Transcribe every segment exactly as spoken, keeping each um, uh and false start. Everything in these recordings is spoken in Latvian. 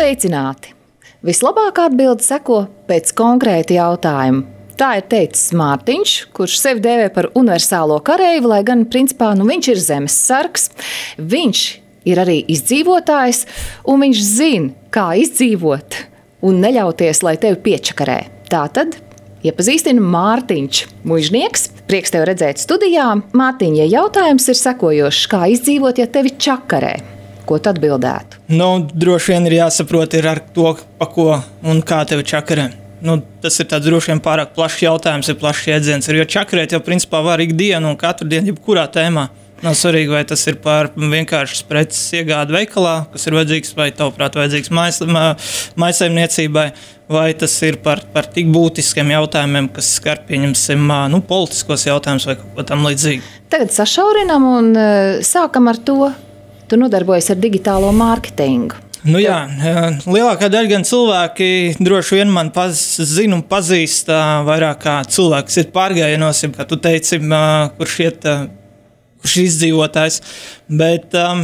Sveicināti! Vislabākā atbilde seko pēc konkrēta jautājuma. Tā ir teicis Mārtiņš, kurš sevi dēvē par universālo kareivi, lai gan principā nu, viņš ir zemes sargs. Viņš ir arī izdzīvotājs, un viņš zina, kā izdzīvot un neļauties, lai tevi piečakarē. Tātad iepazīstina Mārtiņš, muižnieks. Prieks tevi redzēt studijā. Mārtiņ, ja jautājums ir sekojošs, kā izdzīvot, ja tevi čakarē? Ko tu atbildētu? Nu, droši vien ir jāsaprot ir ar to, pa ko un kā tevi čakarē. Nu, tas ir tāds droši vien pārāk plašs jautājums, ir plašs jēdziens. Jo čakarēt jau principā var ikdienu un katru dienu, jebkurā tēmā. Nav svarīgi, vai tas ir par vienkāršas preces iegādi veikalā, kas ir vajadzīgs, vai tavuprāt vajadzīgs mais, maisaimniecībai, vai tas ir par, par tik būtiskiem jautājumiem, kas skar, pieņemsim, nu, politiskos jautājumus vai kaut ko tam līdzīgi. Tagad sašaurinam un sākam ar to. Tu nodarbojies ar digitālo mārketingu. Nu jā, lielākā daļa gan cilvēki droši vien man paz, zina un pazīst vairāk kā cilvēks ir pārgājienos, kā tu teici, kurš iet, kurš ir izdzīvotājs. Bet um,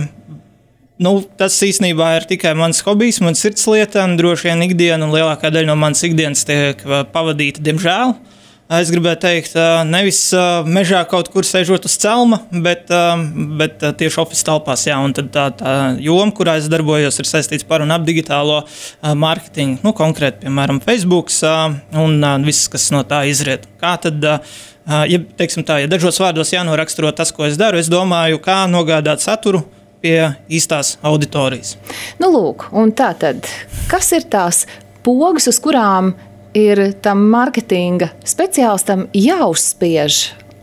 nu, tas īstenībā ir tikai mans hobijs, mans sirdslieta, un droši vien ikdiena, un lielākā daļa no manas ikdienas tiek pavadīta, diemžēl. Es gribēju teikt, nevis mežā kaut kur sēžot uz celma, bet, bet tieši office telpās. Jā, un tad tā, tā joma, kurā es darbojos, ir saistīts par un ap digitālo mārketingu. Nu, konkrēti, piemēram, Facebook un viss, kas no tā izriet. Kā tad, ja, teiksim tā, ja dažos vārdos jānoraksturo tas, ko es daru, es domāju, kā nogādāt saturu pie īstās auditorijas. Nu, lūk, un tā tad, kas ir tās pogas, uz kurām ir tam mārketinga speciālistam jāuzspiež,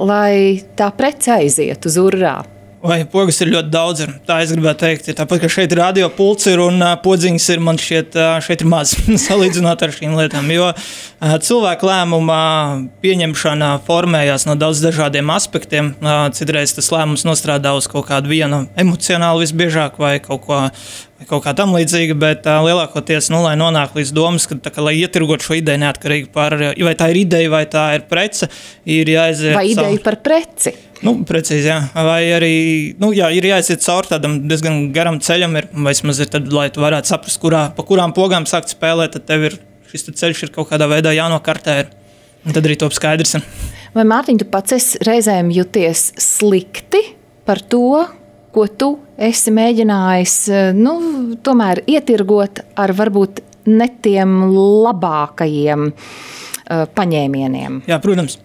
lai tā prece aiziet uz urrā? Vai pogas ir ļoti daudz. Tā es gribētu teikt. Tāpat, ka šeit radio pults ir un podziņas ir, man šķiet, šeit ir maz salīdzinot ar šīm lietām. Jo cilvēku lēmuma pieņemšana formējās no daudz dažādiem aspektiem. Citreiz tas lēmums nostrādā uz kaut kādu vienu emocionāli visbiežāk vai kaut ko kaut kā tam līdzīga, bet uh, lielākoties, nu, lai nonāk līdz domas, ka, tā, ka lai ietirgot šo ideju neatkarīgi par, vai tā ir ideja, vai tā ir prece, ir jāaiziet... Vai ideja caur... par preci? Nu, precīzi, jā. Vai arī, nu, jā, ir jāaiziet caur tādam diezgan garam ceļam, ir, vai vismaz ir tad, lai tu varētu saprast, kurā, pa kurām pogām sākt spēlēt, tad tev ir, šis ceļš ir kaut kādā veidā jānokartē, ir, un tad arī top skaidrs. Vai, Mārtiņ, tu pats esi reizēm jūties slikti par to, ko tu esi mēģinājis, nu, tomēr ietirgot ar varbūt ne tiem labākajiem uh, paņēmieniem? Jā, protams.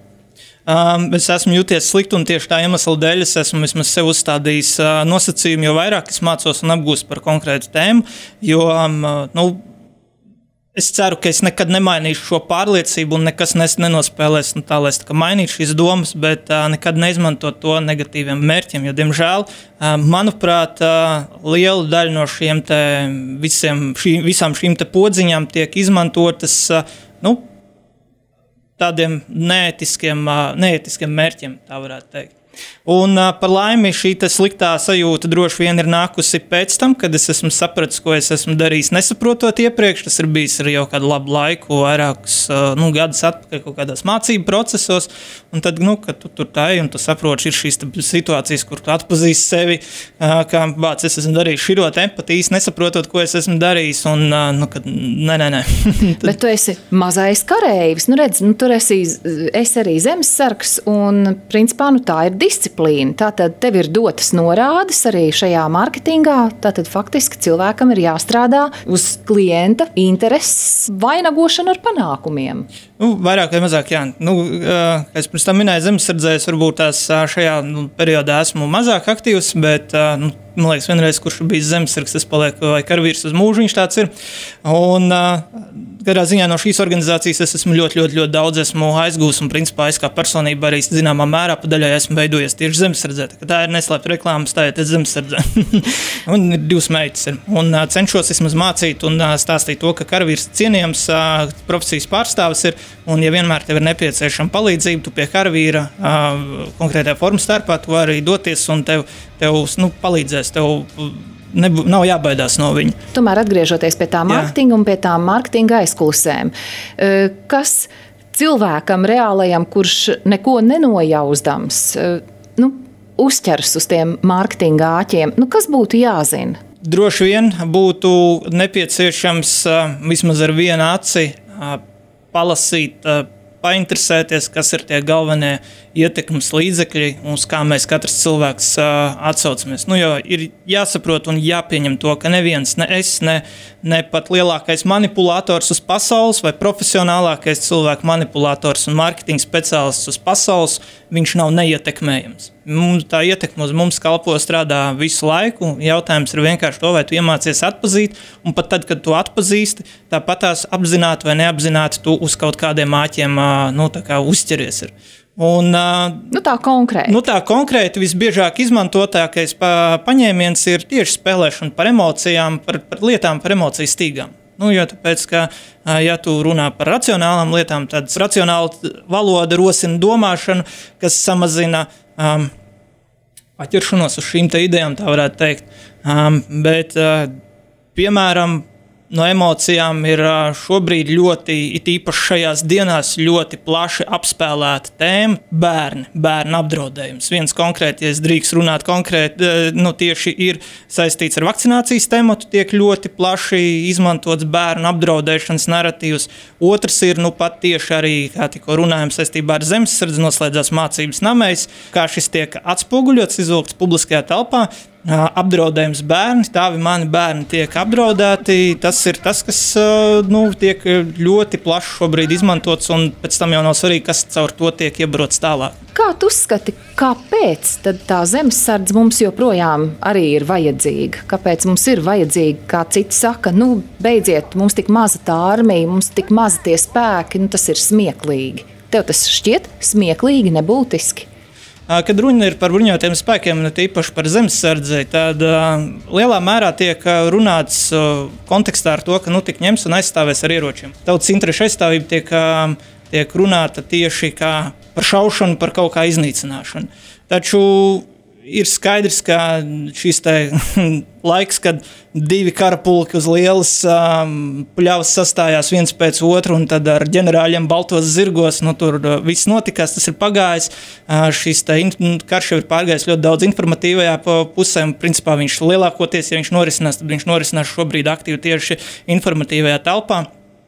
Um, es esmu jūties slikti un tieši tā iemesla dēļ es esmu vismaz sev uzstādījis uh, nosacījumu, jo vairāk es mācos un apgūstu par konkrētu tēmu, jo, um, nu, es ceru, ka es nekad nemainīšu šo pārliecību un nekas nenospēlēs nu, tā, lai es tā kā mainītu šīs domas, bet uh, nekad neizmantot to negatīviem mērķiem, jo, diemžēl, uh, manuprāt, uh, liela daļa no šiem te visiem, šī, visām šīm te podziņām tiek izmantotas, uh, nu, tādiem neētiskiem, uh, neētiskiem mērķiem, tā varētu teikt. Un uh, par laimi šī sliktā sajūta droši vien ir nākusi pēc tam, kad es esmu sapratis, ko es esmu darījis nesaprotot iepriekš. Tas ir bijis arī jau kādu labu laiku, vairākus uh, nu, gadus atpakaļ kaut kādās mācību procesos. Un tad, nu, kad tu tur tā ej un tu saproti, ir šīs situācijas, kur tu atpazīsti sevi, uh, kā bāc, es esmu darījis širot empatijas, nesaprotot, ko es esmu darījis. Un, uh, nu, kad, nē, nē, nē. tad... Bet tu esi mazais kareivis. Nu, redz, nu, tur esi, esi arī zemes sargs un, principā, nu, tā ir disciplīna. Tātad tev ir dotas norādes arī šajā mārketingā. Tātad faktiski cilvēkam ir jāstrādā uz klienta intereses vainagošanu ar panākumiem. Nu, vairāk vai mazāk, jā. Nu, kā es pirms tam minēju, zemesardzēs varbūt tās šajā nu, periodā esmu mazāk aktīvs, bet, nu, man liekas, vienreiz, kurš bijis zemesargs, tas paliek vai karavīrs uz mūžu, viņš tāds ir. Un kādā ziņā no šīs organizācijas es esmu ļoti, ļoti, ļoti daudz esmu aizgūs un, principā, es kā personība arī zināmā mērā pa daļai esmu veidojies tieši zemesardzē. Tā ir neslēpta reklāma, stājoties zemesardzē. Un ir divas meitas. Ir. Un cenšos vismaz mācīt un stāstīt to, ka karavīrs cienījams profesijas pārstāvis ir. Un, ja vienmēr tev ir nepieciešama palīdzība, tu pie karavīra uh, konkrētajā formas starpā, tu vari doties un tev, tev nu, palīdzēs, tev nebū, nav jābaidās no viņa. Tomēr atgriežoties pie tā mārketinga un pie tām mārketinga aizkulisēm, uh, kas cilvēkam reālajam, kurš neko nenojausdams, uh, nu, uzķers uz tiem mārketinga āķiem, nu, kas būtu jāzina? droši vien būtu nepieciešams vismaz ar vienu aci palasīt, painteresēties, kas ir tie galvenie ietekmes līdzekļi, uz kā mēs katrs cilvēks uh, atsaucamies. Nu, jo ir jāsaprot un jāpieņem to, ka neviens, ne es, ne, ne pat lielākais manipulators uz pasaules vai profesionālākais cilvēku manipulators un mārketinga speciālists uz pasaules, viņš nav neietekmējams. Mums, tā ietekme uz mums kalpo strādā visu laiku. Jautājums ir vienkārši to, vai tu iemācies atpazīt, un pat tad, kad tu atpazīsti, tāpatās apzināti vai neapzināti tu uz kaut kādiem āķiem uh, nu, tā kā uzķeries ir. Un, nu tā konkrēti. Nu tā konkrēti visbiežāk izmantotākais pa, paņēmiens ir tieši spēlēšana par emocijām, par, par lietām, par emociju stīgām. Nu, jo tāpēc, ka, ja tu runā par racionālām lietām, tad racionāla valoda rosina domāšanu, kas samazina um, paķeršanos uz šīm te idejām, tā varētu teikt. Um, bet, uh, piemēram, no emocijām ir šobrīd ļoti, it īpaši šajās dienās, ļoti plaši apspēlēta tēma – bērni, bērnu apdraudējums. Viens konkrēti, ja es drīkst runāt konkrēti, nu, tieši ir saistīts ar vakcinācijas tematu, tiek ļoti plaši izmantots bērnu apdraudēšanas naratīvs. Otrs ir, nu, pat tieši arī, kā tikko runājam, saistībā ar zemesardzi noslēdzās mācības namēs, kā šis tiek atspoguļots, izvilkts publiskajā telpā. Apdraudējums bērni, tāvi mani bērni tiek apdraudēti. Tas ir tas, kas nu, tiek ļoti plaši šobrīd izmantots, un pēc tam jau nav svarīgi, kas caur to tiek iebarots tālāk. Kā tu uzskati, kāpēc tad tā zemesardze mums joprojām arī ir vajadzīga? Kāpēc mums ir vajadzīga, kā citi saka, nu beidziet, mums tik maza tā armija, mums tik maza tie spēki, nu tas ir smieklīgi. Tev tas šķiet smieklīgi, nebūtiski? Kad runa ir par bruņotajiem spēkiem, ne tīpaši par zemesardzi, tad uh, lielā mērā tiek runāts uh, kontekstā ar to, ka nu, tik ņems un aizstāvēs ar ieročiem. Tautas interešu aizstāvība tiek, uh, tiek runāta tieši kā par šaušanu, par kaut kā iznīcināšanu. Taču ir skaidrs, ka šis te laiks, kad divi karapulki uz lielas um, pļavas sastājās viens pēc otru un tad ar ģenerāļiem baltos zirgos, nu tur uh, viss notikās, tas ir pagājis. Uh, šis te in- karš jau ir pārgājis ļoti daudz informatīvajā pusē, un principā viņš lielākoties, ja viņš norisinās, tad viņš norisinās šobrīd aktīvi tieši informatīvajā telpā.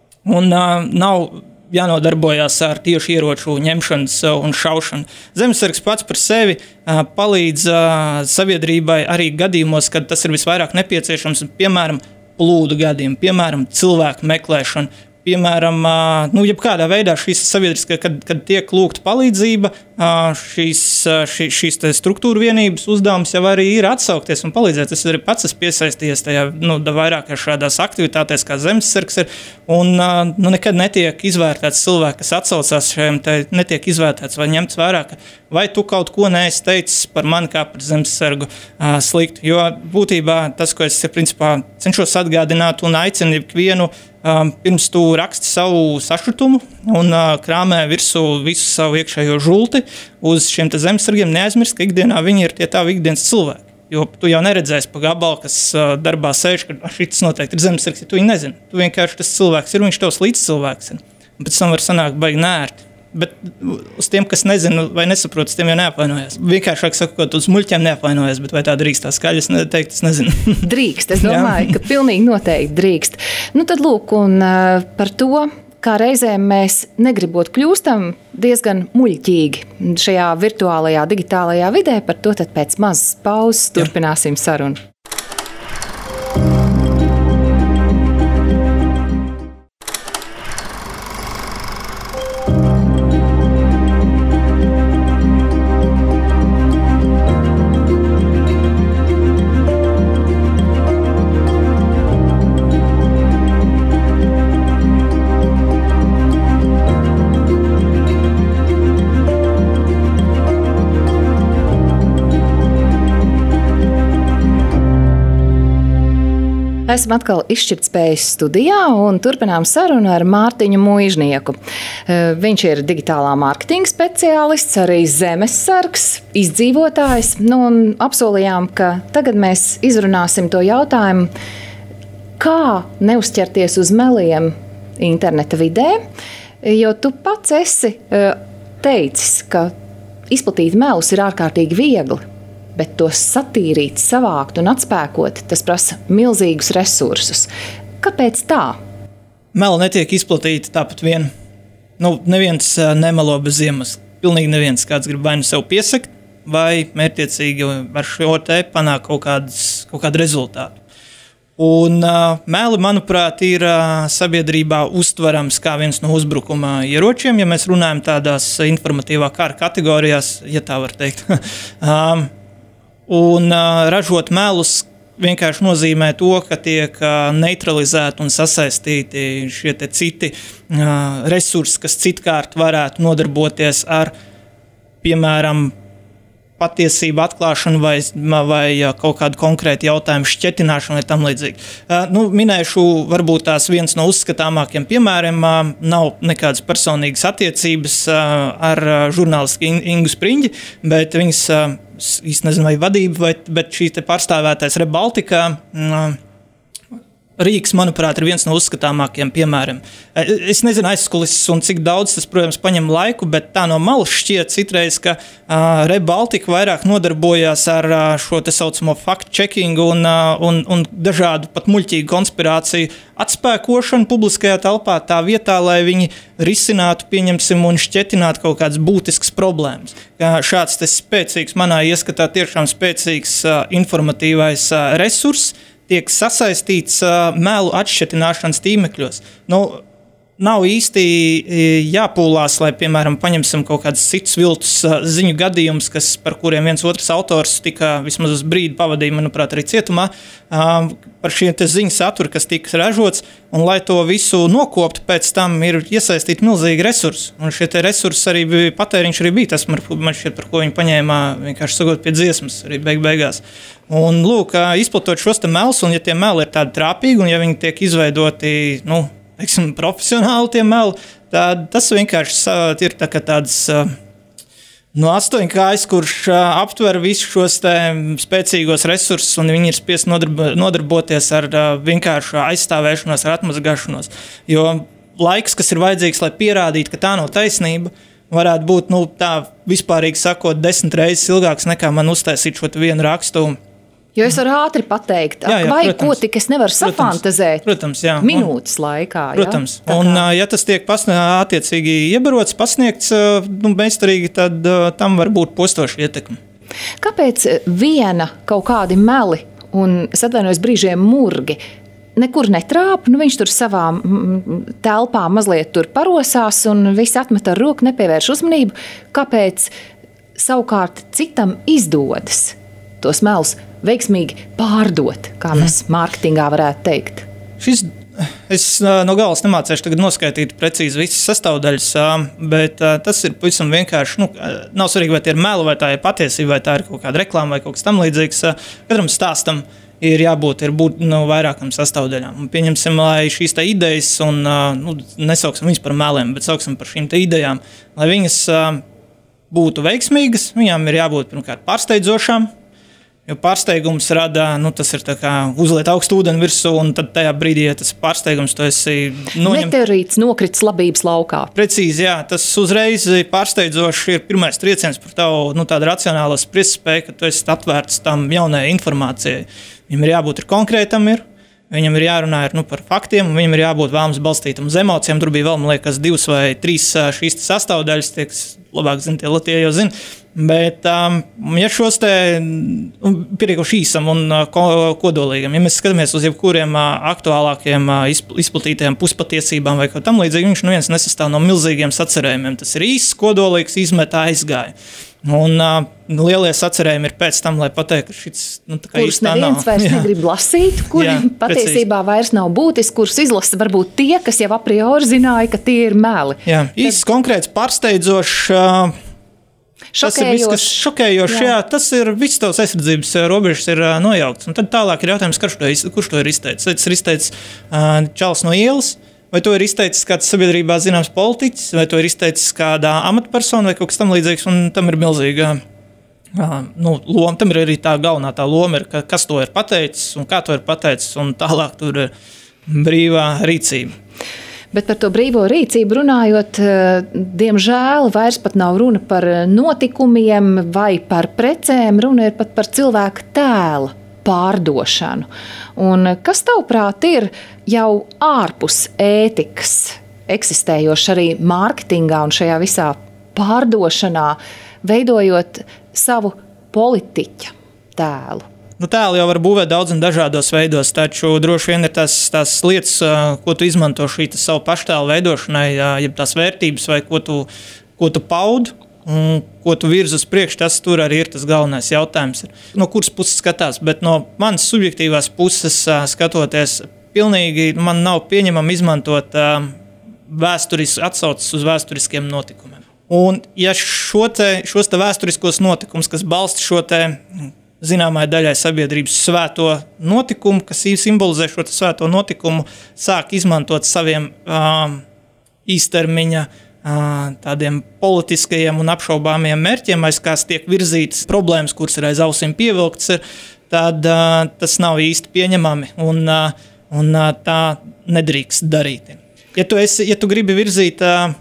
Un uh, nav jānodarbojās ar tieši ieroču ņemšanas un šaušanu. Zemesargs pats par sevi uh, palīdz uh, sabiedrībai arī gadījumos, kad tas ir visvairāk nepieciešams, piemēram, plūdu gadījumi, piemēram, cilvēku meklēšana, piemēram, uh, nu, jebkādā veidā šīs sabiedriskā, kad, kad tiek lūgta palīdzība, uh, šīs, uh, šī, šīs struktūra vienības uzdevums jau arī ir atsaukties un palīdzēt. Es arī pats esmu piesaistījies tajā, nu, vairākās šādās aktivitātēs, kā zemesargs ir, un uh, nu, nekad netiek izvērtēts cilvēki, kas atsaucās šajiem, te netiek izvērtēts vai ņemts vērā, ka vai tu kaut ko neesi teicis par mani kā par zemesargu uh, sliktu, jo būtībā tas, ko es principā cenšos atgādināt un aicinu ikvienu, Um, pirms tu raksti savu sašutumu un uh, krāmē virsū visu savu iekšējo žulti uz šiem te zemesargiem, neaizmirst, ka ikdienā viņi ir tie tavi ikdienas cilvēki. Jo tu jau neredzēsi pa gabalu, kas uh, darbā sēž, ka šis noteikti ir zemesargs, ja tu viņu nezini. Tu vienkārši tas cilvēks ir, viņš tavs līdzcilvēks ir. Un pēc tam var sanākt baigi nērti. Bet uz tiem, kas nezinu vai nesaprot, uz tiem jau neapvainojās. Vienkāršāk sakot, uz muļķiem neapvainojās, bet vai tā drīkst tā skaļi, es teikt, es nezinu. Drīkst, es domāju, ka pilnīgi noteikti drīkst. Nu tad lūk, un uh, par to, kā reizēm mēs negribot kļūstam diezgan muļķīgi šajā virtuālajā, digitālajā vidē, par to tad pēc mazas pauzes turpināsim sarunu. Esam atkal izšķirtspējas studijā un turpinām sarunu ar Mārtiņu Muižnieku. Viņš ir digitālā mārketinga speciālists, arī zemesargs, izdzīvotājs. Nu, un apsolījām, ka tagad mēs izrunāsim to jautājumu, kā neuzķerties uz meliem interneta vidē, jo tu pats esi teicis, ka izplatīt melus ir ārkārtīgi viegli. bet tos satīrīt, savākt un atspēkot, tas prasa milzīgus resursus. Kāpēc tā? Meli netiek izplatīti tāpat vien. Nu, neviens nemelo bez iemesla. Pilnīgi neviens, kāds grib vai nu sev piesakt, vai mērķtiecīgi ar šo te panāk kaut, kādas, kaut kādu rezultātu. Un uh, meli, manuprāt, ir uh, sabiedrībā uztverams kā viens no uzbrukuma ieročiem, ja mēs runājam tādās informatīvā kara kategorijās, ja tā var teikt. um, un uh, ražot melus vienkārši nozīmē to, ka tiek uh, neutralizēti un sasaistīti šie te citi uh, resursi, kas citkārt varētu nodarboties ar, piemēram, patiesību atklāšanu vai, vai kaut kādu konkrētu jautājumu šķetināšanu vai tam līdzīgi. Uh, nu, minēšu varbūt tās viens no uzskatāmākiem piemēriem. Uh, nav nekādas personīgas attiecības uh, ar uh, žurnālistu Ingu Spriņģi, bet viņas, uh, īsti nezinu vai vadība, vai, bet šī te pārstāvētais Rebaltika uh, Rīgas, manuprāt, ir viens no uzskatāmākajiem piemēriem. Es nezinu aizkulises un cik daudz tas, protams, paņem laiku, bet tā no malas šķiet citreiz, ka uh, Rebaltika vairāk nodarbojās ar uh, šo te saucamo fact-checkingu un, uh, un, un dažādu pat muļķīgu konspirāciju atspēkošanu publiskajā telpā tā vietā, lai viņi risinātu, pieņemsim, un šķetinātu kaut kādas būtiskas problēmas. Šāds tas spēcīgs, manā ieskatā tiešām spēcīgs uh, informatīvais uh, resurss, tiek sasaistīts uh, melu atšķetināšanas tīmekļos. Nu, nav īsti jāpūlās, lai, piemēram, paņemsim kaut kādus citus viltus uh, ziņu gadījumus, kas, par kuriem viens otrs autors tika vismaz uz brīdi pavadīja, manuprāt, arī cietumā, uh, par šiem te ziņu saturu, kas tika ražots, un lai to visu nokoptu, pēc tam ir iesaistīti milzīgi resursi. Un šie te resursi arī bija, patēriņš arī bija tas, man šķiet, par ko viņi paņēma vienkārši sagot pie dziesmas, arī beig beigās. Un, lūk, izplatot šos te melus, un ja tie meli ir tādi trāpīgi, un ja viņi tiek izveidoti, nu, teiksim, profesionāli tie meli, tad tas vienkārši ir tā kā tāds no astoņkājs, kurš aptver visus šos te spēcīgos resursus, un viņi ir spiest nodarb- nodarboties ar vienkārši aizstāvēšanos, ar atmazgāšanos. Jo laiks, kas ir vajadzīgs, lai pierādītu, ka tā nav taisnība, varētu būt, nu, tā vispārīgi sakot, desmit reizes ilgāks nekā man uztaisīt šo vienu rakstu. Jo es varu ātri pateikt, jā, jā, vai protams, ko tik es nevaru protams, safantazēt protams, jā, minūtes laikā. Protams, jā? Un ja tas tiek pasnie, attiecīgi iebarots, pasniegts, nu, meistarīgi, tad tam var būt postoša ietekme. Kāpēc viena kaut kādi meli un, es atvainojos, brīžiem murgi, nekur netrāp, nu viņš tur savā telpā mazliet tur parosās un visi atmet ar roku, nepievērš uzmanību, kāpēc savukārt citam izdodas tos melus veiksmīgi pārdot, kā mēs mārketingā varētu teikt? Šis, es no galas nemācēšu tagad noskaitīt precīzi visas sastāvdaļas, bet tas ir pavisam vienkārši, nu, nav svarīgi, vai tie ir meli, vai tā ir patiesība, vai tā ir kaut kāda reklāma vai kaut kas tam līdzīgs. Katram stāstam ir jābūt ir būt, no vairākam sastāvdaļām. Un pieņemsim, lai šīs te idejas, un nu, nesauksim viņas par meliem, bet sauksim par šīm te idejām, lai viņas būtu veiksmīgas, viņām ir jābūt pirmkārt pārsteidzošām, jo pārsteigums rada, nu, tas ir tā kā uzliet augstu ūdeni virsū, un tad tajā brīdī, ja tas pārsteigums, tu esi noņem... Meteorīts nokrits labības laukā. Precīzi, jā, tas uzreiz pārsteidzoši ir pirmais trieciens par tavu, nu, tādu racionālo spriedzspēju, ka tu esi atvērts tam jaunajai informācijai. Viņam ir jābūt ir konkrētam, ir, viņam ir jārunā ir, nu, par faktiem, un viņam ir jābūt vēlams balstītam uz emocijām. Tur bija vēl, man liekas, divas vai trīs šīs sastāvdaļas, tie, kas labāk zina, tie Latvijā jau zina. Bet, um, ja šos te pietiekoši īsam un uh, kodolīgam, ja mēs skatāmies uz jebkuriem uh, aktuālākiem uh, izplatītajiem puspatiesībām vai kaut tam līdzīgi, viņš nu viens nesastāv no milzīgiem sacerējumiem. Tas ir īsts, kodolīgs, izmetā aizgāja. Un uh, lielie sacerējumi ir pēc tam, lai pateikt, ka šits, nu, tā kā īstā nav. Kurus neviens vairs negrib lasīt, kuri jā, patiesībā vairs nav būtiski, kurus izlasa varbūt tie, kas jau a priori zināja, ka tie ir meli. Jā, īsts, Tad... konkrēts, pārsteidzošs, uh, tas ir viss, kas šokējoši, jā. jā, tas ir viss tavs aizsardzības robežas ir uh, nojaukts. Un tad tālāk ir jautājums, kurš to, kurš to ir izteicis. Tas ir izteicis uh, čalis no ielas, vai to ir izteicis kāds sabiedrībā zināms politiķis, vai to ir izteicis kādā amatpersona vai kaut kas tam līdzīgs, un tam ir milzīga uh, nu, loma. Tam ir arī tā galvenā tā loma, ir, ka, kas to ir pateicis un kā to ir pateicis, un tālāk tur ir brīvā rīcība. Bet par to brīvo rīcību runājot, diemžēl vairs pat nav runa par notikumiem vai par precēm, runa ir pat par cilvēku tēla pārdošanu. Un kas tavuprāt ir jau ārpus ētikas eksistējoši arī mārketingā un šajā visā pārdošanā, veidojot savu politiķa tēlu? Nu, tēlu jau var būvēt daudz un dažādos veidos, taču droši vien ir tās, tās lietas, ko tu izmanto šī savu paštēlu veidošanai, jeb tās vērtības, vai ko tu, ko tu paudi, un ko tu virzi uz priekšu, tas tur arī ir tas galvenais jautājums. No kuras puses skatās, bet no manas subjektīvās puses skatoties, pilnīgi man nav pieņemami izmantot vēsturis, atsaucas uz vēsturiskiem notikumiem. Un ja šo te, šos te vēsturiskos notikumus, kas balsta šo te zināmai daļai sabiedrības svēto notikumu, kas simbolizē šo svēto notikumu, sāk izmantot saviem uh, īstermiņa uh, tādiem politiskajiem un apšaubāmiem mērķiem, aiz kās tiek virzītas problēmas, kuras ir aiz ausīm pievilktas, ir, tad uh, tas nav īsti pieņemami un, uh, un uh, tā nedrīkst darīt. Ja tu, esi, ja tu gribi virzīt uh,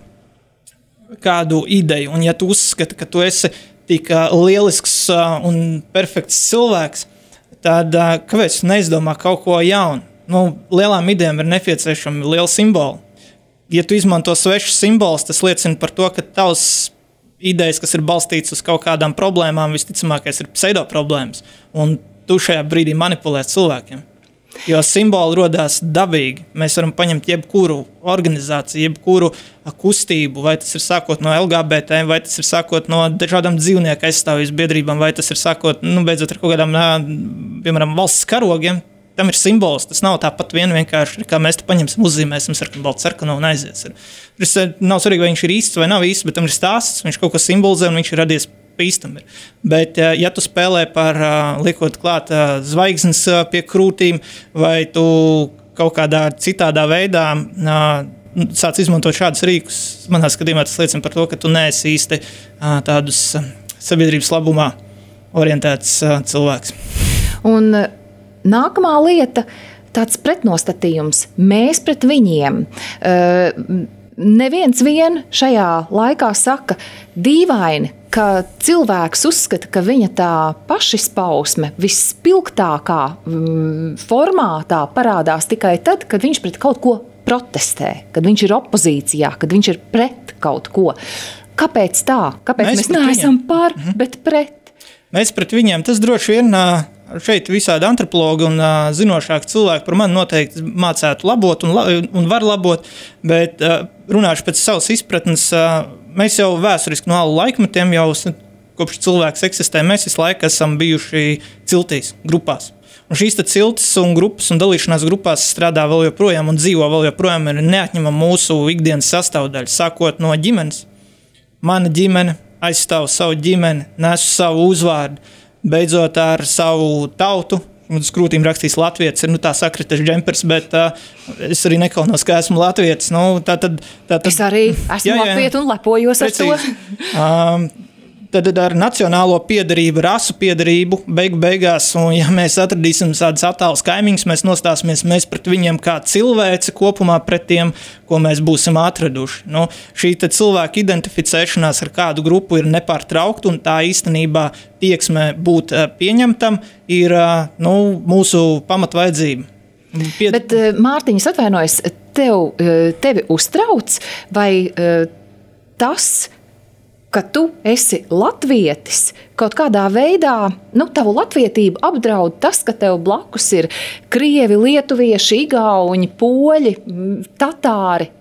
kādu ideju un ja tu uzskati, ka tu esi tik lielisks un perfekts cilvēks, tad kāpēc neizdomā kaut ko jaunu? Nu, lielām idejām ir nepieciešami lieli simboli. Ja tu izmanto svešus simbolus, tas liecina par to, ka tavs idejas, kas ir balstītas uz kaut kādām problēmām, visticamākais ir pseido problēmas. Un tu šajā brīdī manipulē cilvēkiem. Jo simboli rodās dabīgi. Mēs varam paņemt jebkuru organizāciju, jebkuru kustību, vai tas ir sākot no L G B T, vai tas ir sākot no dažādām dzīvnieku aizstāvības biedrībām, vai tas ir sākot, nu, beidzot ar kaut kādām, piemēram, valsts karogiem. Tam ir simbols. Tas nav tāpat vien vienkārši, kā mēs te paņemsim, uzzīmēsim sarkanu, baltu, sarkanu un aizies. Tas nav svarīgi, vai viņš ir īsts vai nav īsts, bet tam ir stāsts, viņš kaut ko simbolizē un viņš ir radies īstami. Bet, ja tu spēlē par liekot klāt zvaigznes pie krūtīm, vai tu kaut kādā citādā veidā sāc izmantot šādus rīkus, manā skatījumā tas liecina par to, ka tu neesi īsti tādus sabiedrības labumā orientēts cilvēks. Un nākamā lieta, tāds pretnostatījums, mēs pret viņiem. Neviens vien šajā laikā saka dīvaini, ka cilvēks uzskata, ka viņa tā pašizpausme vispilgtākā formātā parādās tikai tad, kad viņš pret kaut ko protestē, kad viņš ir opozīcijā, kad viņš ir pret kaut ko. Kāpēc tā? Kāpēc mēs, mēs neesam par, mhm. bet pret? Mēs pret viņiem, tas droši vien šeit visādi antropologi un uh, zinošāki cilvēki par mani noteikti mācētu labot un, la, un var labot, bet uh, runāšu pēc savas izpratnes, uh, mēs jau vēsturiski no alu laikmetiem, jau kopš cilvēks eksistē, mēs visu laiku esam bijuši ciltīs, grupās. Un šīs ciltis un grupas un dalīšanās grupās strādā vēl joprojām un dzīvo vēl joprojām ir neatņemama mūsu ikdienas sastāvdaļa, sākot no ģimenes. Mana ģimene aizstāv savu ģimeni, nesu savu uzvārdu, beidzot ar savu tautu. Uz krūtīm rakstīs latvietis, ir nu, tā sakritas džempers, bet uh, es arī nekaunos, ka esmu latvietis. Nu, tā tad, tā tad, es arī esmu jā, jā, latvieti un lepojos precīzi. Ar to. um, tad ar nacionālo piederību, rasu piederību, beigu beigās, un ja mēs atradīsim tādas attālas kaimiņus, mēs nostāsimies mēs pret viņiem kā cilvēci kopumā pret tiem, ko mēs būsim atraduši. Nu, šī cilvēka identificēšanās ar kādu grupu ir nepārtraukta, un tā īstenībā tieksme būt pieņemtam ir nu, mūsu pamatvajadzība. Pied... Bet, Mārtiņas, atvainojas, tev, tevi uztrauc, vai tas, ka tu esi latvietis, kaut kādā veidā, nu, tavu latvietību apdraud tas, ka tev blakus ir krievi, lietuvieši, igauņi, poļi, tatāri.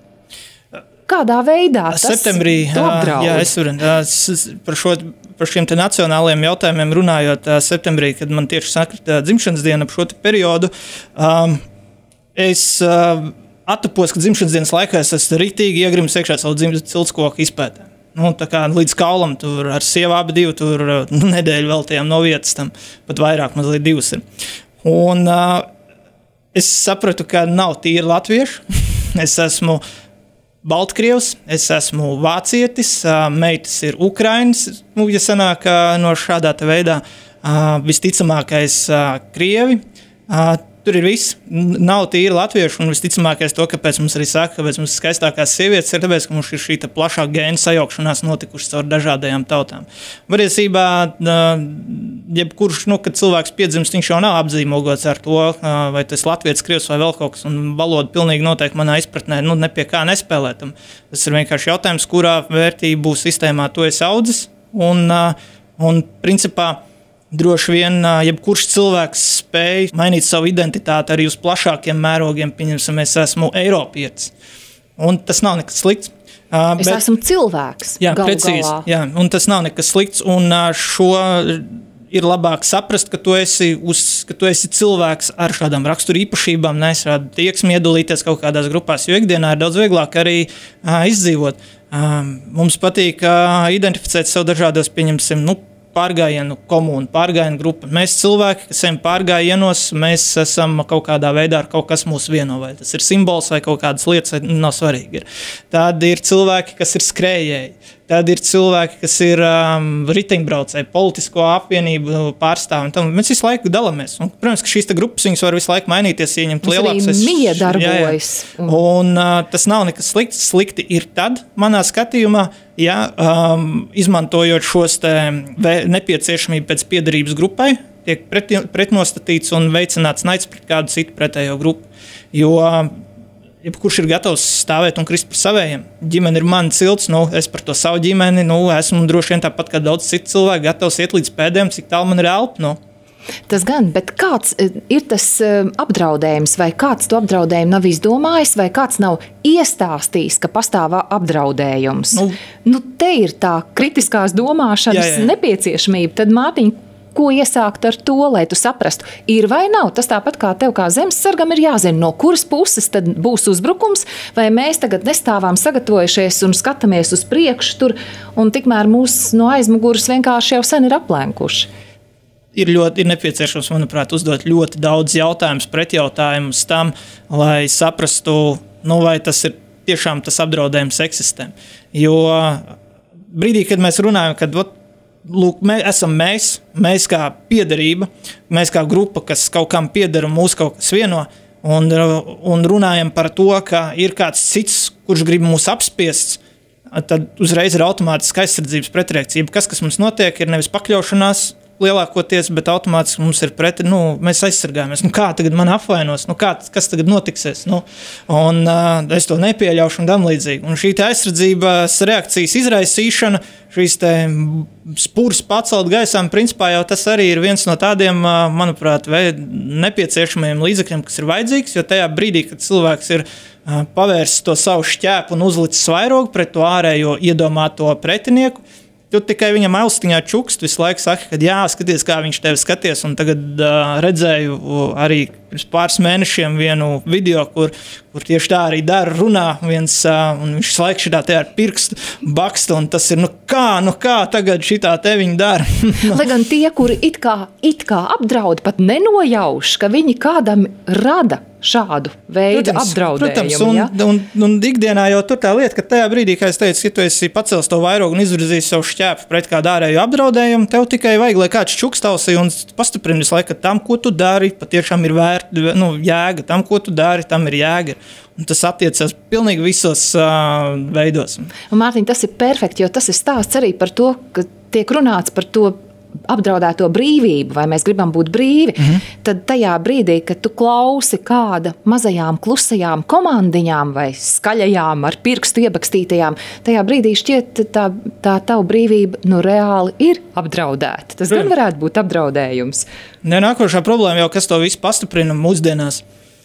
Kādā veidā tas Septembrī, apdraud? Jā, es varu par, šo, par šiem te nacionālajiem jautājumiem runājot septembrī, kad man tieši sakrita dzimšanas diena ap šo te periodu, um, es uh, attapos, ka dzimšanas dienas laikā es esmu ritīgi iegrimis iekšā savu dzimšanas ciltskoku izpētē. Nu, tā kā līdz kaulam tur ar sievu abi divi tur nu, nedēļu veltījām no vietas tam, pat vairāk, mazliet divas ir. Un uh, es sapratu, ka nav tīri latviešu, es esmu Baltkrievs, es esmu vācietis, uh, meitas ir Ukrainas, nu, ja sanāk uh, no šādā te veidā, uh, visticamākais uh, Krievi. Uh, tur ir viss. Nav tīri latviešu, un visticamākais to, kāpēc mums arī saka, kāpēc mums skaistākās sievietes ir tāpēc, ka mums ir šī plašā gēnu sajaukšanās notikuši caur dažādajām tautām. Variesībā, jebkurš, nu, kad cilvēks piedzimst, viņš jau nav apzīmogots ar to, vai tas latvietis, krievs vai vēl kaut kas, un valoda pilnīgi noteikti manā izpratnē, nu, ne pie kā nespēlētam. Tas ir vienkārši jautājums, kurā vērtību sistēmā tu esi audzis, un, un principā, droši vien, jebkurš cilvēks spēj mainīt savu identitāti arī uz plašākiem mērogiem. Pieņemsim, es esmu eiropietis. Un tas nav nekas slikts. Es bet, esmu cilvēks. Jā, galu precīzi. Galā. Jā, un tas nav nekas slikts. Un šo ir labāk saprast, ka tu esi, uz, ka tu esi cilvēks ar šādām rakstura īpašībām, nevis ar tieksmi iedalīties kaut kādās grupās, jo ikdienā ir daudz vieglāk arī uh, izdzīvot. Uh, mums patīk uh, identificēt sev dažādos, pieņemsim, nu, pārgājienu komunu, pārgājienu grupu. Mēs cilvēki, kas esam pārgājienos, mēs esam kaut kādā veidā ar kaut kas mūs vieno, vai tas ir simbols vai kaut kādas lietas, nav svarīgi. Tad ir cilvēki, kas ir skrējēji. Tad ir cilvēki, kas ir um, riteņbraucēji, politisko apvienību pārstāvi. Mēs visu laiku dalāmies. Un, protams, ka šīs grupas viņas var visu laiku mainīties, ieņemt lielākas. Mums arī miedarbojas. Un, un uh, tas nav nekas slikts. Slikti ir tad, manā skatījumā, ja um, izmantojot šos te nepieciešamību pēc piederības grupai, tiek pret, pretnostatīts un veicināts naids pret kādu citu pretējo grupu. Jo jebkurš ir gatavs stāvēt un krist par savējiem. Ģimene ir mana cilts, nu, es par to savu ģimeni, nu, esmu droši vien tāpat kā daudz citu cilvēku, gatavs iet līdz pēdējiem, cik tālu man ir elpa. Nu. Tas gan, bet kāds ir tas apdraudējums, vai kāds to apdraudējumu nav izdomājis, vai kāds nav iestāstījis, ka pastāv apdraudējums? Nu, nu te ir tā kritiskās domāšanas jā, jā. nepieciešamība. Tad, Mārtiņ, ko iesākt ar to, lai tu saprastu, ir vai nav? Tas tāpat kā tev kā zemesargam ir jāzina, no kuras puses tad būs uzbrukums, vai mēs tagad nestāvām sagatavojušies un skatāmies uz priekšu tur, un tikmēr mūs no aizmuguras vienkārši jau sen ir aplenkuši. Ir, ļoti, ir nepieciešams, manuprāt, uzdot ļoti daudz jautājumus, pretjautājumus tam, lai saprastu, nu, vai tas ir tiešām tas apdraudējums eksistē. Jo brīdī, kad mēs runājam, kad ot, lūk, mēs esam mēs, mēs kā piederība, mēs kā grupa, kas kaut kam pieder un mūs kaut kas vieno, un, un runājam par to, ka ir kāds cits, kurš grib mūs apspiest, tad uzreiz ir automātiski aizsardzības pretreakcija. Kas, kas mums notiek, ir nevis pakļaušanās lielākoties, bet automātiski mums ir preti, nu, mēs aizsargājamies. Nu, kā tagad man apvainos? Nu, kā, kas tagad notiksies? Nu, un uh, es to nepieļaušu un tam līdzīgi. Un šī aizsardzības reakcijas izraisīšana, šīs te spurs pacelt gaisām, principā jau tas arī ir viens no tādiem, uh, manuprāt, nepieciešamajiem līdzekļiem, kas ir vajadzīgs, jo tajā brīdī, kad cilvēks ir uh, pavērsis to savu šķēpu un uzlicis vairogu pret to ārējo iedomāto pretinieku, tu tikai viņam austiņā čukst, visu laiku saka, ka jā, skaties, kā viņš tevi skaties. Un tagad uh, redzēju arī pirms pāris mēnešiem vienu video, kur, kur tieši tā arī dara, runā viens, uh, un viņš laiku šitā te ar pirkstu baksta, un tas ir, nu kā, nu kā tagad šitā te viņi dara. Lai gan tie, kuri it kā, it kā apdraud, pat nenojauš, ka viņi kādam rada šādu veidu protams, apdraudējumu. Protams, un, ja? un, un, un ikdienā jau tur tā lieta, ka tajā brīdī, kā es teicu, ja tu esi pacels to vairogu un izvirzījis savu šķēpu pret kādu ārēju apdraudējumu, tev tikai vajag, lai kāds čukstausī un pastiprina visu laiku, ka tam, ko tu dari, patiešām ir vērt, nu, jēga. Tam, ko tu dari, tam ir jēga. Un tas attiecas pilnīgi visos uh, veidos. Un, Mārtiņ, tas ir perfekti, jo tas ir stāsts arī par to, ka tiek runāts par to apdraudēto brīvību, vai mēs gribam būt brīvi, mm-hmm. tad tajā brīdī, kad tu klausi kāda mazajām klusajām komandiņām vai skaļajām ar pirkstu iebakstītajām, tajā brīdī šķiet tā, tā tava brīvība nu reāli ir apdraudēta. Tas gan varētu būt apdraudējums. Ne, nākošā problēma jau, kas to visu pastiprina mūsdienās,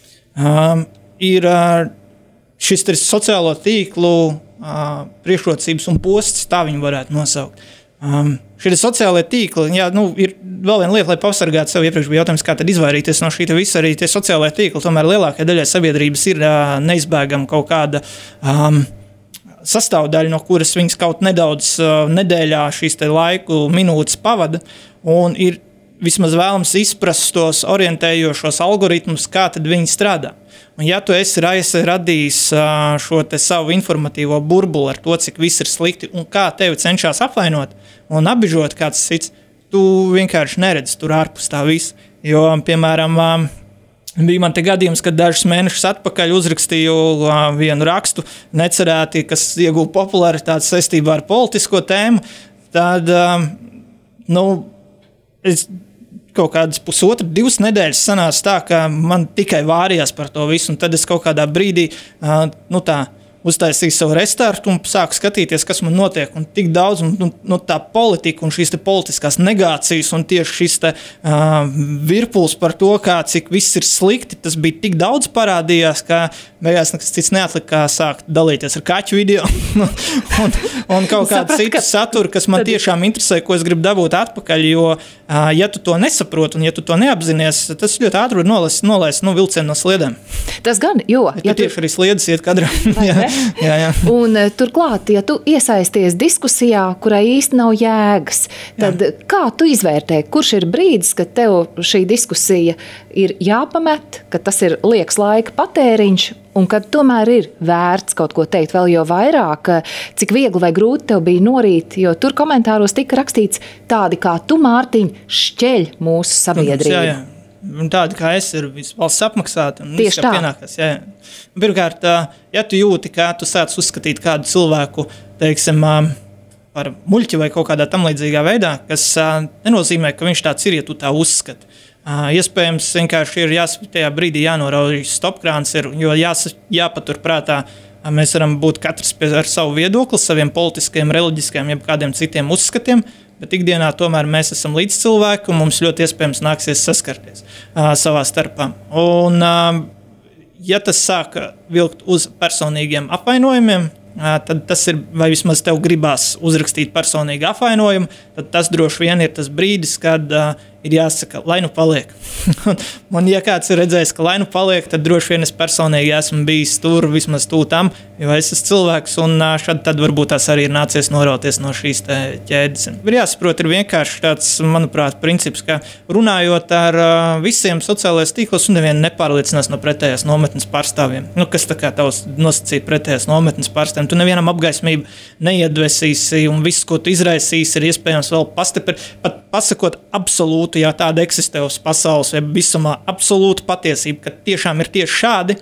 um, ir uh, šis sociālo tīklu uh, priekšrocības un posts, tā viņi varētu nosaukt. Um, šie sociālie tīkli, jā, nu, ir vēl viena lieta, lai pasargātu sev. Iepriekš bija jautājums, kā tad izvairīties no šī visa. Arī tie sociālie tīkli, tomēr lielākajai daļai sabiedrības ir uh, neizbēgama kaut kāda um, sastāvdaļa, no kuras viņas kaut nedaudz uh, nedēļā šīs te laiku minūtes pavada, un ir vismaz vēlams izprast tos orientējošos algoritmus, kā tad viņi strādā. Un ja tu esi radījis šo te savu informatīvo burbuli ar to, cik viss ir slikti un kā tevi cenšas apvainot un apbižot kāds cits, tu vienkārši neredzi tur ārpus tā visu. Jo, piemēram, Bija man te gadījums, kad dažus mēnešus atpakaļ uzrakstīju uh, vienu rakstu, necerēti, kas ieguva popularitāti saistībā ar politisko tēmu. Tad, uh, nu, es kaut kādas pusotru, divas nedēļas sanāca tā, ka man tikai vārījās par to visu, un tad es kaut kādā brīdī, uh, nu tā, uztaisīju savu restartu un sāku skatīties, kas man notiek. Un tik daudz, un, un, nu, tā politika un šīs te politiskās negācijas un tieši šis te uh, virpuls par to, kā cik viss ir slikti, tas bija tik daudz parādījās, ka beigās nekas cits neatlika, kā sākt dalīties ar kaķu video un, un kaut kādu citu saturu, kas man tiešām interesē, ko es gribu dabūt atpakaļ, jo uh, ja tu to nesaproti un ja tu to neapzinies, tas ļoti ātri var nolaist, nolaist nu, vilcienu no sliedēm. Tas gan, jo... Ja tu tieši arī sliedas iet kadrā. Jā, jā. Un turklāt, ja tu iesaisties diskusijā, kurai īsti nav jēgas, tad jā. Kā tu izvērtē, kurš ir brīdis, kad tev šī diskusija ir jāpamet, ka tas ir liekas laika patēriņš un kad tomēr ir vērts kaut ko teikt vēl jo vairāk, cik viegli vai grūti tev bija norīt, jo tur komentāros tika rakstīts tādi kā tu, Mārtiņ, šķeļ mūsu sabiedrību. Jā, jā. Tādi kā es ir valsts apmaksāti un viss, kā pienākās. Jā, jā. Pirmkārt, ja tu jūti, ka tu sāc uzskatīt kādu cilvēku, teiksim, par muļķi vai kaut kādā tam līdzīgā veidā, kas nenozīmē, ka viņš tāds ir, ja tu tā uzskati. Iespējams, vienkārši ir jās, tajā brīdī jānorauž stopkrāns, ir, jo jās, jāpaturprātā, mēs varam būt katrs ar savu viedokli, saviem politiskiem, reliģiskiem, jeb kādiem citiem uzskatiem, bet ikdienā tomēr mēs esam līdz cilvēki, un mums ļoti iespējams nāksies saskarties uh, savā starpā. Un, uh, ja tas sāk vilkt uz personīgiem apvainojumiem, uh, tad tas ir, vai vismaz tev gribās uzrakstīt personīgu apvainojumu, tad tas droši vien ir tas brīdis, kad uh, ir jāsaka, lai nu paliek. Man, ja kāds ir redzējis, ka lai nu paliek, tad droši vien es personīgi esmu bijis tur, vismaz tū tam, jo es esmu cilvēks, un šad tad varbūt tās arī ir nācies norauties no šīs ķēdes. Ir jāsaprot, ir vienkārši tāds, manuprāt, princips, ka runājot ar visiem sociālajos tīklos, un nevienu nepārliecinās no pretējās nometnes pārstāvjiem. Nu, kas tā kā tavs nosacīt pretējās nometnes pārstāvjiem? Tu nevienam apgaismību neiedvesīsi, un viss, ko tu izraisīsi, ir iespējams vēl pastiprināt, pat pasakot absolūti, ja tāda eksistē uz pasaules, vai visumā absolūta patiesība, ka tiešām ir tieši šādi,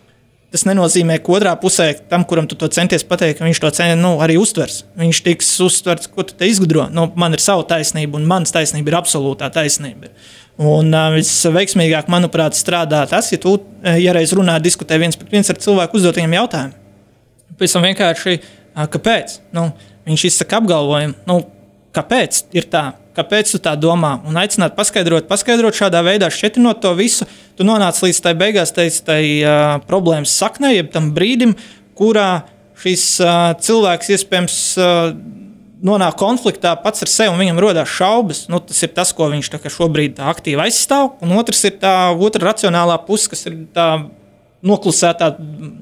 tas nenozīmē, ka otrā pusē tam, kuram tu to centies pateikt, ka viņš to cen, nu, arī uztvers. Viņš tiks uztverts, ko tu te izgudro. Nu, man ir sava taisnība, un manas taisnība ir absolūtā taisnība. Un uh, visveiksmīgāk, manuprāt, strādā tas, ja tu, ja reiz runā, diskutē viens pret viens ar cilvēku uzdot viņam jautājumu. Pēc tam vienkārši, uh, kāpēc? Nu, viņš izsaka apgalvojumu, nu, kāpēc ir tā? Kāpēc tu tā domā? Un aicināt paskaidrot, paskaidrot šādā veidā, šķetrinot to visu, tu nonāc līdz tai beigās teici, tai uh, problēmas saknē, jeb tam brīdim, kurā šis uh, cilvēks iespējams uh, nonāk konfliktā pats ar sevi un viņam rodās šaubas. Nu, tas ir tas, ko viņš tā, šobrīd tā aktīvi aizstāv, un otrs ir tā otra racionālā puse, kas ir tā noklusētā,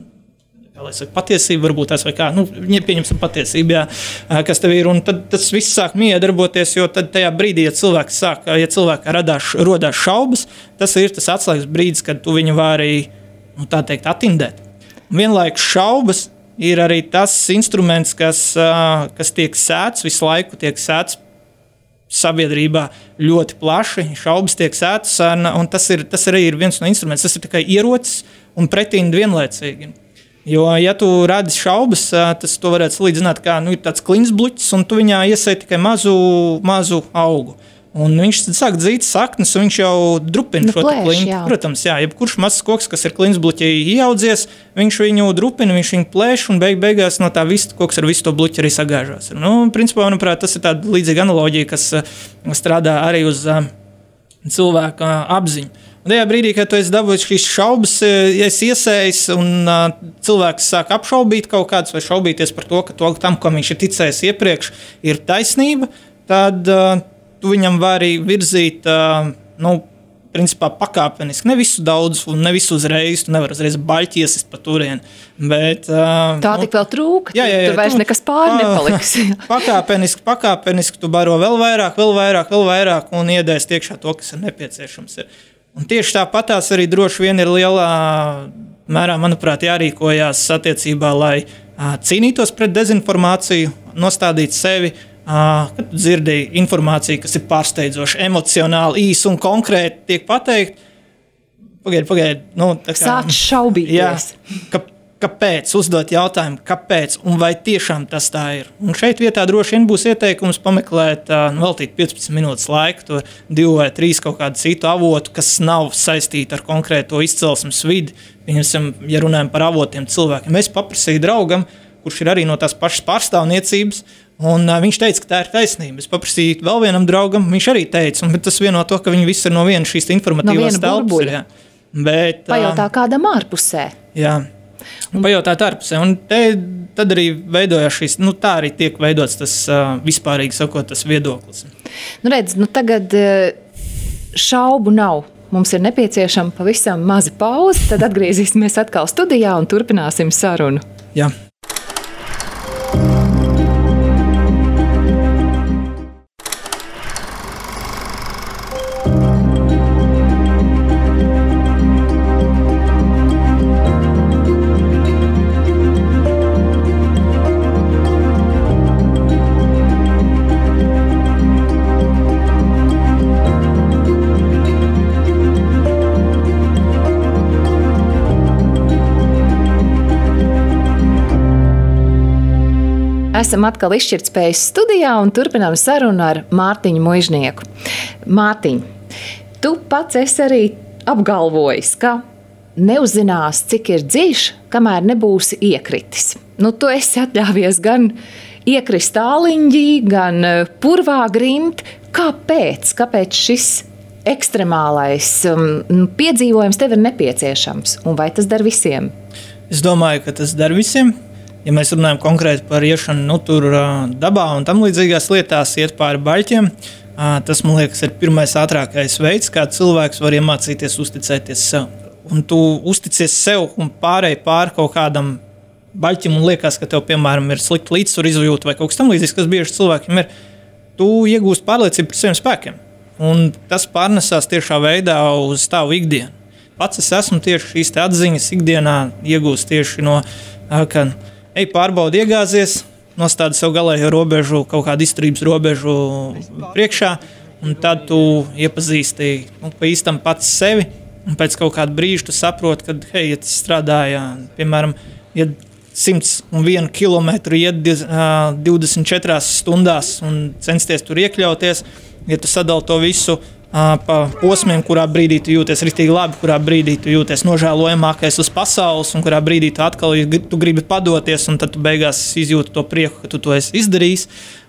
lai saka, patiesība varbūt tās vai kā, nu, pieņemsim patiesību, jā, kas tev ir, un tad tas viss sāk miedarboties, jo tad tajā brīdī, ja cilvēks sāk, ja cilvēkā radās, rodās šaubas, tas ir tas atslēgas brīdis, kad tu viņu vari, nu, tā teikt, atindēt. Un vienlaikus šaubas ir arī tas instruments, kas, kas tiek sēts, visu laiku tiek sēts sabiedrībā ļoti plaši, šaubas tiek sētas, un, un tas, ir, tas arī ir viens no instrumentiem, tas ir tikai ierocis un pretīni vienlaicīgi. Jo, ja tu rādi šaubas, tas to varētu salīdzināt kā, nu, ir tāds kliņsbluķis, un tu viņā iesēji tikai mazu, mazu augu. Un viņš sāk dzīt saknes, un viņš jau drupina nu, šo plēš, kliņu. Jā. Protams, jā, jebkurš mazs koks, kas ir kliņsbluķī ieaudzies, viņš viņu drupina, viņš viņu plēš, un beig, beigās no tā visu koks ar visu to bluķi arī sagāžās. Nu, principā, manuprāt, tas ir tāda līdzīga analoģija, kas strādā arī uz cilvēka apziņu. Un tajā brīdī, kad tu esi dabūjis šīs šaubas, ja esi iesējis un uh, cilvēks sāk apšaubīt kaut kāds vai šaubīties par to, ka to, tam, ko viņš ir ticējis iepriekš, ir taisnība, tad uh, tu viņam vari virzīt, uh, nu, principā pakāpeniski, ne visu daudz un ne visu uzreiz, tu nevar uzreiz baļķi iesist pa turieni, bet... Uh, tā nu, tik vēl trūka, jā, jā, jā, tur vairs tu, nekas pāri pā, nepaliks. pakāpeniski, pakāpeniski tu baro vēl vairāk, vēl vairāk, vēl vairāk un iedēs tiekšā to, kas ir nepieciešams. Ir. Un tieši tāpatās arī droši vien ir lielā mērā, manuprāt, jārīkojās attiecībā, lai uh, cīnītos pret dezinformāciju, nostādīt sevi, uh, kad tu dzirdi informāciju, kas ir pārsteidzoša, emocionāli, īsa un konkrēti tiek pateikt, Pagaid, pagaid. Nu, tā kā, Sāc šaubīties. Jā, ka, kāpēc? Uzdot jautājumu, kāpēc un vai tiešām tas tā ir. Un šeit vietā droši vien būs ieteikums pameklēt, nu, veltīt piecpadsmit minūtes laiku, to divu vai trīs kaut kādu citu avotu, kas nav saistīti ar konkrēto izcelsmes vidi. Piemēram, ja runājam par avotiem cilvēkiem, es paprasīju draugam, kurš ir arī no tās pašas pārstāvniecības, un uh, viņš teica, ka tā ir taisnība. Es paprasīju vēl vienam draugam, viņš arī teica, un, bet tas vieno to, ka viņi visi ir no vienas šīs informatīvās no telpas. Jā. Bet, pajautā kādam ārpusē. Jā. Pajautāt ārpusē, un te, tad arī veidojās šīs, nu tā arī tiek veidots tas uh, vispārīgi sakot, tas viedoklis. Nu redz, nu tagad šaubu nav. Mums ir nepieciešama pavisam maza pauze, tad atgriezīsimies atkal studijā un turpināsim sarunu. Jā. Esam atkal izšķirtspējas studijā un turpinām sarunu ar Mārtiņu Muižnieku. Mārtiņ, tu pats esi arī apgalvojis, ka neuzzinās, cik ir dziļš, kamēr nebūsi iekritis. Nu, tu esi atļāvies gan iekrist tāliņģī, gan purvā grimt. Kāpēc? Kāpēc šis ekstremālais um, piedzīvojums tev ir nepieciešams? Un vai tas dar visiem? Es domāju, ka tas dar visiem. Ja mēs runājam konkrēti par iešanu nu, tur, dabā un tam līdzīgās lietās, iet pāri baļķiem, tas, man liekas, ir pirmais ātrākais veids, kā cilvēks var iemācīties uzticēties sev. Un tu uzticies sev un pārēj pāri kaut kādam baļķim un liekas, ka tev, piemēram, ir slikta līdzsvaru izjūta vai kaut kas tam līdzīgs, kas bieži cilvēkiem ir, tu iegūst pārliecību par saviem spēkiem. Un tas pārnesās tiešā veidā uz tavu ikdienu. Pats es esmu tieši šīs te atziņas ikdienā iegūst tieši no, ka ej pārbaudi iegāzies, nostādi sev galējo robežu, kaut kādu izturības robežu priekšā, un tad tu iepazīsti nu, pa īstam pats sevi, un pēc kaut kāda brīža tu saproti, ka, hei, ja tas strādāja, piemēram, ja simts un vienu kilometru iet divdesmit četrās stundās un censties tur iekļauties, ja tu sadali to visu pa posmiem, kurā brīdī tu jūties rītīgi labi, kurā brīdī tu jūties nožēlojamākais uz pasaules, un kurā brīdī tu atkal tu gribi padoties, un tad tu beigās izjūti to prieku, ka tu to esi izdarījis.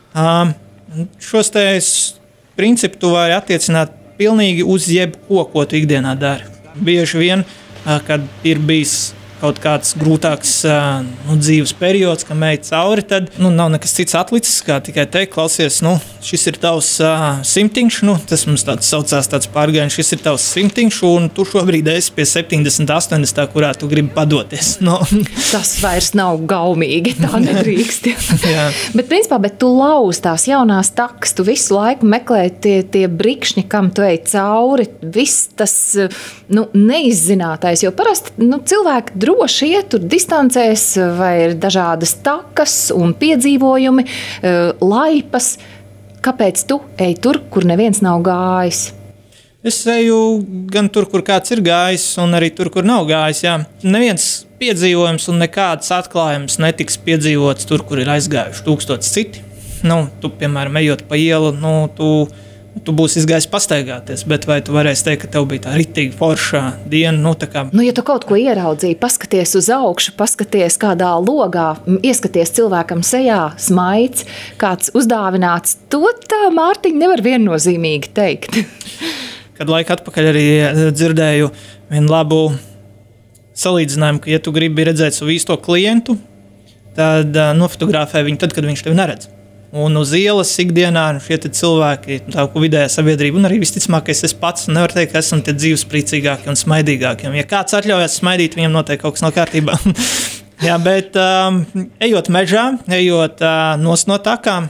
Šos te principu tu vari attiecināt pilnīgi uz jebko, ko tu ikdienā dari. Bieži vien, kad ir bijis kaut kāds grūtāks nu, dzīves periods, kam ej cauri, tad nu, nav nekas cits atlicis, kā tikai teikt, klausies, nu, šis ir tavs uh, simtiņš, nu, tas mums tāds saucās tāds pārgājiens, šis ir tavs simtiņš, un tu šobrīd esi pie septiņdesmit, astoņdesmit, kurā tu gribi padoties. No. Tas vairs nav gaumīgi, tā nedrīkst. Bet, principā, bet tu lauz tās jaunās takas, tu visu laiku meklē tie, tie brikšņi, kam tu ej cauri, viss tas nu, neizzinātais, jo parasti nu, cilvēki droši iet tur distancēs, vai ir dažādas takas un piedzīvojumi, laipas. Kāpēc tu ej tur, kur neviens nav gājis? Es eju gan tur, kur kāds ir gājis, un arī tur, kur nav gājis. Jā. Neviens piedzīvojums un nekāds atklājums netiks piedzīvots tur, kur ir aizgājuši tūkstotis citi. Nu, tu, piemēram, ejot pa ielu, nu, tu Tu būsi izgājis pastaigāties, bet vai tu varēsi teikt, ka tev bija tā ritīgi foršā diena? Nu, tā kā... nu, ja tu kaut ko ieraudzīji, paskaties uz augšu, paskaties kādā logā, ieskaties cilvēkam sejā, smaids, kāds uzdāvināts, to tā Mārtiņa nevar viennozīmīgi teikt. Kad laika atpakaļ arī dzirdēju vienu labu salīdzinājumu, ka, ja tu gribi redzēt savu īsto klientu, tad uh, nofotografē viņu tad, kad viņš tevi neredz. Un uz ielas ikdienā šie cilvēki, tā kā vidējā sabiedrība, un arī visticamākais es pats, nevar teikt, ka esam tie dzīvespriecīgākie un smaidīgākie. Ja kāds atļaujas smaidīt, viņam noteikti kaut kas nav kārtībā. Jā, bet um, ejot mežā, ejot uh, nos no takām,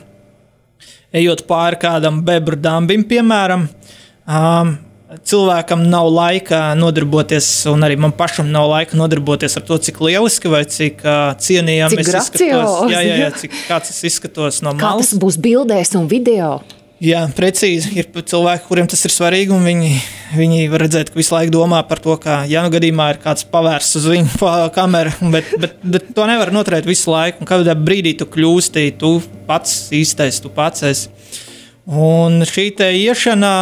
ejot pāri kādam bebru dambim, piemēram, um, cilvēkam nav laika nodarboties, un arī man pašam nav laika nodarboties ar to, cik lieliski vai cik uh, cienījami cik es izskatos. Jā, jā, jā, cik kāds es izskatos no malas. Kā tas būs bildēs un video? Jā, precīzi. Ir cilvēki, kuriem tas ir svarīgi, un viņi viņi var redzēt, ka visu laiku domā par to, ka, ja nu gadījumā ir kāds pavērsts uz viņu kameru, bet, bet, bet to nevar noturēt visu laiku. Un kādā brīdī tu kļūsti, tu pats īstais, tu pats esi. Un šī te iešana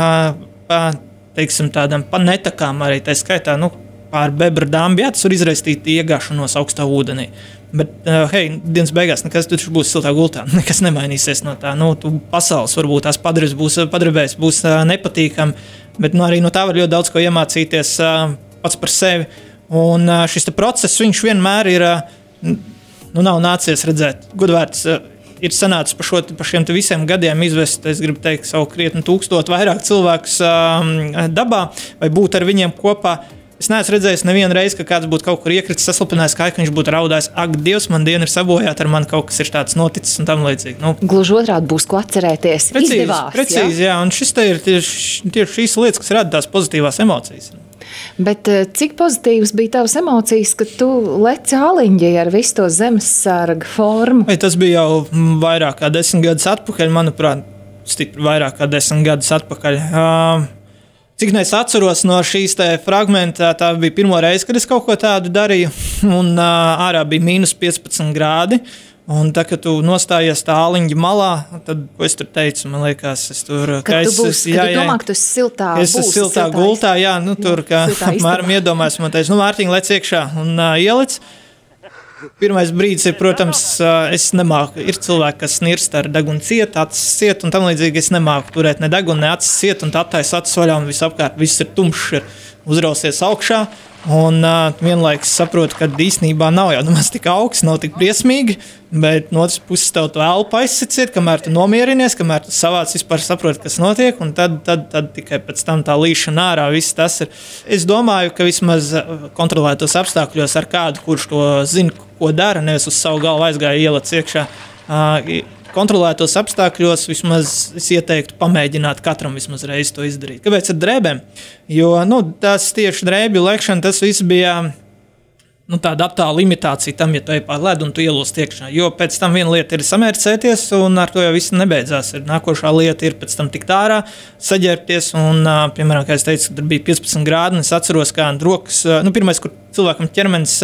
pa, teiksim, tādam pa netakām arī, tā skaitā, nu, pār bebra dambi, jā, tas var izraistīt iegāšanos augstā ūdenī. Bet, uh, hei, dienas beigās nekas tur būs siltā gultā, nekas nemainīsies no tā. Nu, tu pasaules varbūt tās padarīs, būs padarībēs, būs uh, nepatīkami, bet nu, arī no tā var ļoti daudz ko iemācīties uh, pats par sevi. Un uh, šis process, viņš vienmēr ir, uh, nu, nav nācies redzēt. Godvārds uh, ir sanācis par, šo, par šiem te visiem gadiem izvest, es gribu teikt, savu krietni tūkstot vairāk cilvēkus uh, dabā, vai būt ar viņiem kopā. Es neesmu redzējis nevienu reizi, ka kāds būtu kaut kur iekritis, saslapinājis kāju, ka viņš būtu raudājis, ak, Dievs, man diena ir sabojāta, ar mani kaut kas ir tāds noticis un tam līdzīgi. Nu, Gluži otrādi būs, ko atcerēties. Precīzi, Izdevās, precīzi, jā? jā, un šis te ir tieši, tieši šīs lietas, kas rada tās pozitīvās emocijas. Bet cik pozitīvas bija tavas emocijas, kad tu leci āliņģi ar visu to zemessarga formu? Vai tas bija jau vairāk kā desmit gadus atpakaļ, manuprāt, stipri vairāk kā desmit gadus atpakaļ. Uh, Cik es atceros no šīs fragmentā, tā bija pirmo reizi, kad es kaut ko tādu darīju, un uh, ārā bija mīnus piecpadsmit grādi, un tā, kad tu nostājies tā āliņģa malā, tad, ko es tur teicu, man liekas, es tur... Kad tu būs, kad tu domā, ka tu siltā būs. Es esmu siltā gultā, jā, nu tur, kā mēram iedomājas, man teica, nu, Mārtiņ, lec iekšā un uh, ielic. Pirmais brīdis ir, protams, es nemāku. Ir cilvēki, kas nirst ar degunu ciet, acis ciet, un tam līdzīgi es nemāku turēt ne degunu, ne acis ciet, un tā atais acis vaļā, un visapkārt viss ir tumšs, ir uzrausies augšā. Un uh, vienlaikus saprotu, ka īstenībā nav jau nemaz tik augsts, nav tik briesmīgi, bet no otras puses tev to elpu aizsiciet, kamēr tu nomierinies, kamēr tu savāc vispār saproti, kas notiek, un tad, tad, tad tikai pēc tam tā līšana ārā, viss tas ir. Es domāju, ka vismaz kontrolētos apstākļos ar kādu, kurš to zina, ko dara, nevis uz savu galvu aizgāja ielec iekšā. Uh, Kontrolētos apstākļos vismaz es ieteiktu pamēģināt katram vismaz reizi to izdarīt. Kāpēc ar drēbēm? Jo nu, tas tieši drēbju lekšana, tas viss bija nu, tāda aptāla imitācija tam, ja tu ej pār ledu un tu ielūst iekšā. Jo pēc tam viena lieta ir samērcēties, un ar to jau viss nebeidzās. Nākošā lieta ir pēc tam tikt ārā, saģērbties, un, piemēram, kā es teicu, tur bija piecpadsmit grādi, un es atceros, kā rokas, nu, pirmais, kur cilvēkam ķermenis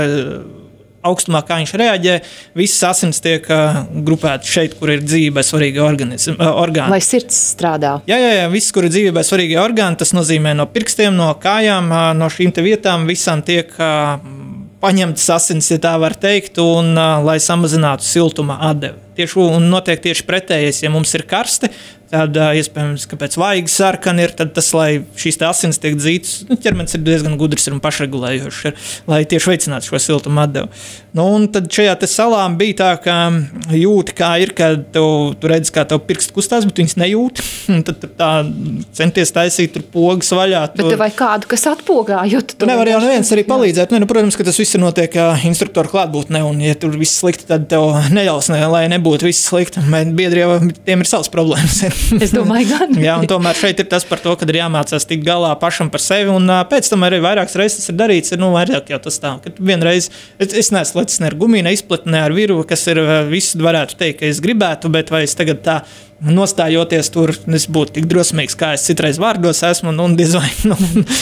augstumā, kā viņš reaģē, visas asins tiek uh, grupētas šeit, kur ir dzīvībai svarīgi organismi, uh, orgāni. Lai sirds strādā. Jā, jā, jā, viss, kur ir dzīvībai svarīgi orgāni, tas nozīmē no pirkstiem, no kājām, uh, no šīm te vietām visām tiek uh, paņemtas asins, ja tā var teikt, un uh, lai samazinātu siltuma atdevi. Tieši, un notiek tieši pretējais, ja mums ir karsti, tad uh, iespējams, ka pēc vaigas sarkana ir, tad tas, lai šīs asins tiek dzītas, nu, ķermenis ir diezgan gudrs un pašregulējošs, ir, lai tieši veicinātu šo siltumu atdevu. Nu, un tad šajā te salā bija tā, ka jūti, kā ir, kad tu, tu redzi, kā tev pirksti kustās, bet viņas nejūti. Tad tu tā centies taisīt tur pogas vaļā. Tur. Bet tev vajag kādu, kas atpogā, jo tu... Tu nevar jau neviens arī palīdzēt. Ne, nu, protams, ka tas viss notiek instruktoru klātbūtnē, un ja tur viss slikti, tad tev neļaus, ne, lai nebūtu viss slikti. Biedri jau tiem ir savas problēmas. Es domāju, gan. Jā, un tomēr šeit ir tas par to, kad ir jāmācās tikt galā pašam par sevi, un uh, pēc tam arī vairākas reizes tas ir darīts, ir, nu, vairāk jau tas tā, kad vienreiz, es, es neesmu lecis ne ar gumiju, ne izplatni, ne ar viru, kas ir, uh, visu varētu teikt, ka es gribētu, bet vai es tagad tā nostājoties tur, es būtu tik drosmīgs, kā es citreiz vārdos esmu, un, un diez vai, nu,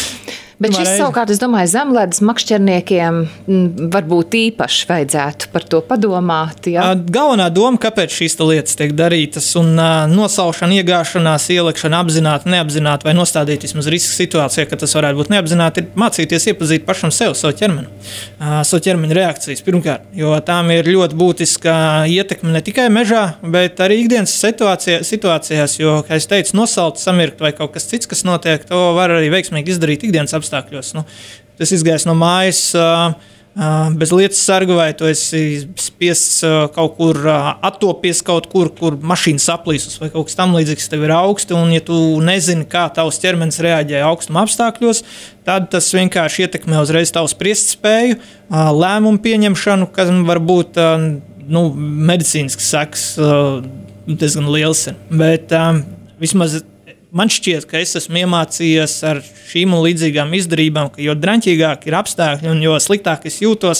Bet šis reizi. Savukārt, es domāju, zemledes makšķerniekiem varbūt īpaši vajadzētu par to padomāt. Ja? Galvenā doma, kāpēc šīs lietas tiek darītas, un uh, nosaušana, iegāšanās, ielikšana apzināti, neapzināti vai nostādīt vismaz riska situācijā, ka tas varētu būt neapzināti, ir mācīties iepazīt pašam sev, savu ķermeni, uh, savu ķermeņa reakcijas pirmkārt, jo tām ir ļoti būtiska ietekme ne tikai mežā, bet arī ikdienas situācijā, situācijās, jo, kā es teicu, nosalt, samirkt vai kaut kas cits, kas notiek, to var arī veiksmīgi izdarīt ikdienas apstākļos. Nu, tas izgājis no mājas uh, uh, bez lietas sarga, vai tu esi spiests uh, kaut kur uh, attopies kaut kur, kur mašīna saplīsus vai kaut kas tam līdzīgs tev ir augsti, un ja tu nezini, kā tavs ķermenis reaģē augstuma apstākļos, tad tas vienkārši ietekmē uzreiz tavu spriestspēju, uh, lēmumu pieņemšanu, kas var būt uh, nu, medicīnisks seks, uh, diezgan liels ir. Bet uh, vismaz man šķiet, ka es esmu iemācījies ar šīm un līdzīgām izdarībām, ka jo draņķīgāk ir apstākļi un jo sliktāk es jūtos,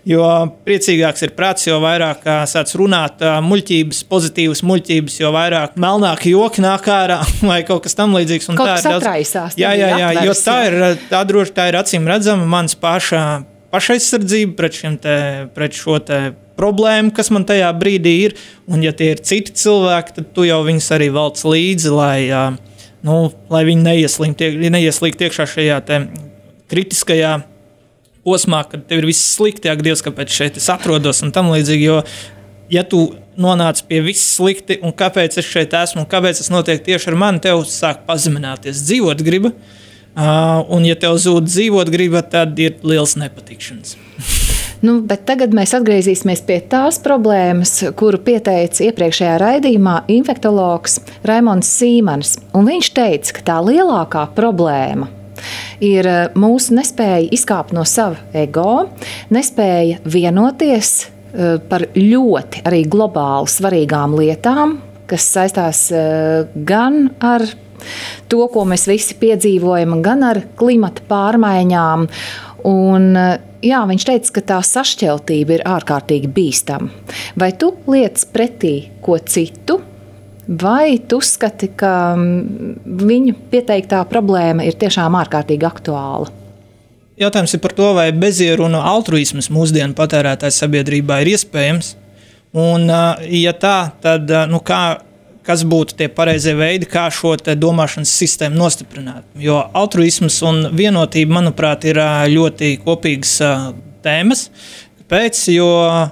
jo priecīgāks ir prāts, jo vairāk sāc runāt muļķības, pozitīvas muļķības, jo vairāk melnāki joki nāk ārā vai kaut kas tam līdzīgs. Un kaut tā kas atraisās. Jā, jā, jā, jo tā ir, tā droši, tā ir acīm redzama mans paša, pašaizsardzība pret, šim te, pret šo te problēmu, kas man tajā brīdī ir. Un ja tie ir citi cilvēki, tad tu jau viņus arī valc līdzi, lai, nu, lai viņi neieslīgt iekšā šajā te kritiskajā posmā, kad tev ir viss slikti, ak, Dievs, kāpēc šeit es atrodos un tam līdzīgi, jo ja tu nonāc pie viss slikti un kāpēc es šeit esmu un kāpēc tas notiek tieši ar mani, tev sāk pazemināties dzīvot griba, uh, un ja tev zūd dzīvot griba, tad ir liels nepatikšanas. Nu, bet tagad mēs atgriezīsimies pie tās problēmas, kuru pieteica iepriekšējā raidījumā infektologs Raimonds Sīmanis, un viņš teica, ka tā lielākā problēma ir mūsu nespēja izkāpt no sava ego, nespēja vienoties par ļoti arī globāli svarīgām lietām, kas saistās gan ar to, ko mēs visi piedzīvojam, gan ar klimata pārmaiņām. Un, jā, viņš teica, ka tā sašķeltība ir ārkārtīgi bīstama. Vai tu liec pretī ko citu? Vai tu uzskati, ka viņu pieteiktā problēma ir tiešām ārkārtīgi aktuāla? Jautājums ir par to, vai bezieru un altruismas mūsdienu patērētāju sabiedrībā ir iespējams. Un, ja tā, tad nu, kā, kas būtu tie pareizie veidi, kā šo te domāšanas sistēmu nostiprināt? Jo altruismas un vienotība, manuprāt, ir ļoti kopīgas tēmas. Kāpēc? Jo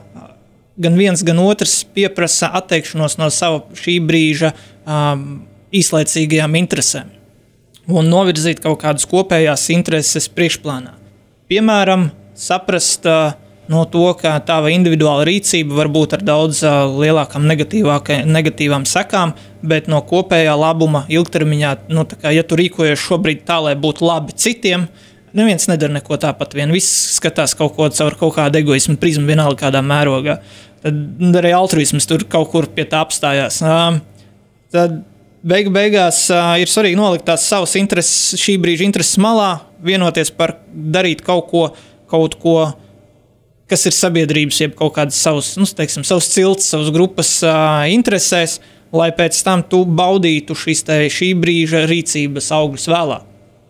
gan viens, gan otrs pieprasa atteikšanos no sava šī brīža um, īslaicīgajām interesēm un novirzīt kaut kādas kopējās intereses priekšplānā. Piemēram, saprast uh, no to, ka tava individuāla rīcība var būt ar daudz uh, lielākām negatīvām sekām, bet no kopējā labuma ilgtermiņā, nu, tā kā, ja tu rīkojies šobrīd tā, lai būtu labi citiem, neviens nedara neko tāpat vien. Viss skatās kaut ko caur kaut kādu egoismu prizmu, vienalga kādā mērogā. Tad arī altruisms tur kaut kur pie tā apstājās. Tad beigu beigās ir svarīgi nolikt tās savas intereses, šī brīža intereses malā, vienoties par darīt kaut ko, kaut ko, kas ir sabiedrības, jeb kaut kādas savas, nu, teiksim, savas cilts, savas grupas interesēs, lai pēc tam tu baudītu šīs te, šī brīža rīcības augļus vēlāk.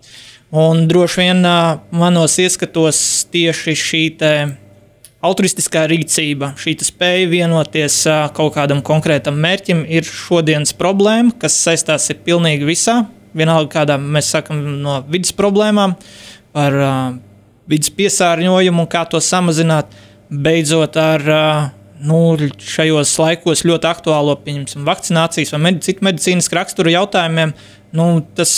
Un droši vien manos ieskatos tieši šī te altruistiskā rīcība, šī spēja vienoties kaut kādam konkrētam mērķim ir šodienas problēma, kas saistās ir pilnīgi visā. Vienalga, kādā mēs sakam no vidas problēmām, par uh, vidas piesārņojumu un kā to samazināt, beidzot ar uh, nu, šajos laikos ļoti aktuālo, pieņemsim, vakcinācijas vai med- citu medicīniski rakstura jautājumiem. Nu, tas,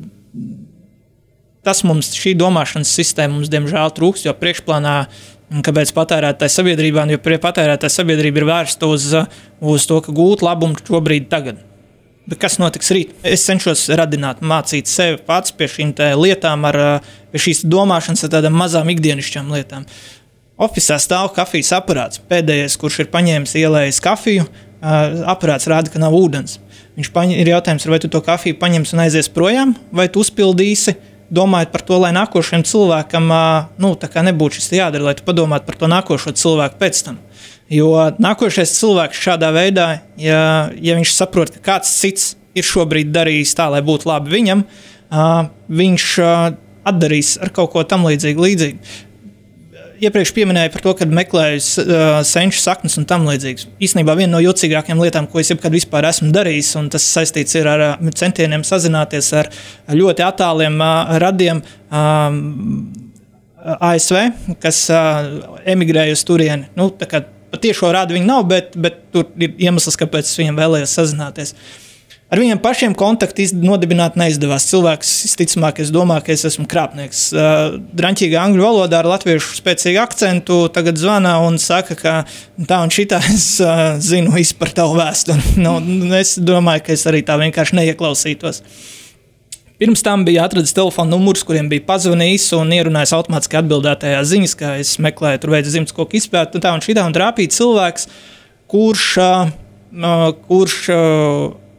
tas mums, šī domāšanas sistēma mums diemžēl trūks, jo priekšplānā kāpēc patērētāja sabiedrībā, jo patērētāja sabiedrība ir vērsta uz, uz to, ka gūt labumu šobrīd tagad. Bet kas notiks rīt? Es cenšos radināt, mācīt sevi pats pie šīm lietām, ar, pie šīs domāšanas ar tādām mazām ikdienišķām lietām. Ofisā stāv kafijas aparāts. Pēdējais, kurš ir paņēmis ielējis kafiju, aparāts rāda, ka nav ūdens. Viņš paņem, ir jautājums, vai tu to kafiju paņems un aizies projām, vai tu uzpildīsi, domājot par to, lai nākošajam cilvēkam nu, tā kā nebūtu šis jādara, lai tu padomātu par to nākošo cilvēku pēc tam. Jo nākošais cilvēks šādā veidā, ja, ja viņš saprot, ka kāds cits ir šobrīd darījis tā, lai būtu labi viņam, viņš atdarīs ar kaut ko tam līdzīgi līdzīgi. Iepriekš pieminēju par to, kad meklēju uh, senču saknes un tam līdzīgs. Īstenībā viena no jocīgākajām lietām, ko es jebkad vispār esmu darījis, un tas saistīts ir ar uh, centieniem sazināties ar ļoti attāliem uh, radiem um, A S V, kas uh, emigrēja uz turieni. Nu, tā kā patiešo rādu viņi nav, bet, bet tur ir iemesls, kāpēc es viņiem vēlējos sazināties. Ar viņiem pašiem kontaktu nodibināt neizdevās. Cilvēks, visticamāk, es domāju, ka es esmu krāpnieks. Draņķīgā angļu valodā ar latviešu spēcīgu akcentu tagad zvana un saka, ka tā un šitā es zinu visu par tavu vēsturi. Nu, es domāju, ka es arī tā vienkārši neieklausītos. Pirms tam bija atradis telefonu numurus, kuriem bija pazvanījis un ierunājis automātiski atbildētajā ziņas, kā es meklēju, tur veicu zimtskoku izpēti un tā un šitā un trāpīja cilvēks, kurš, kurš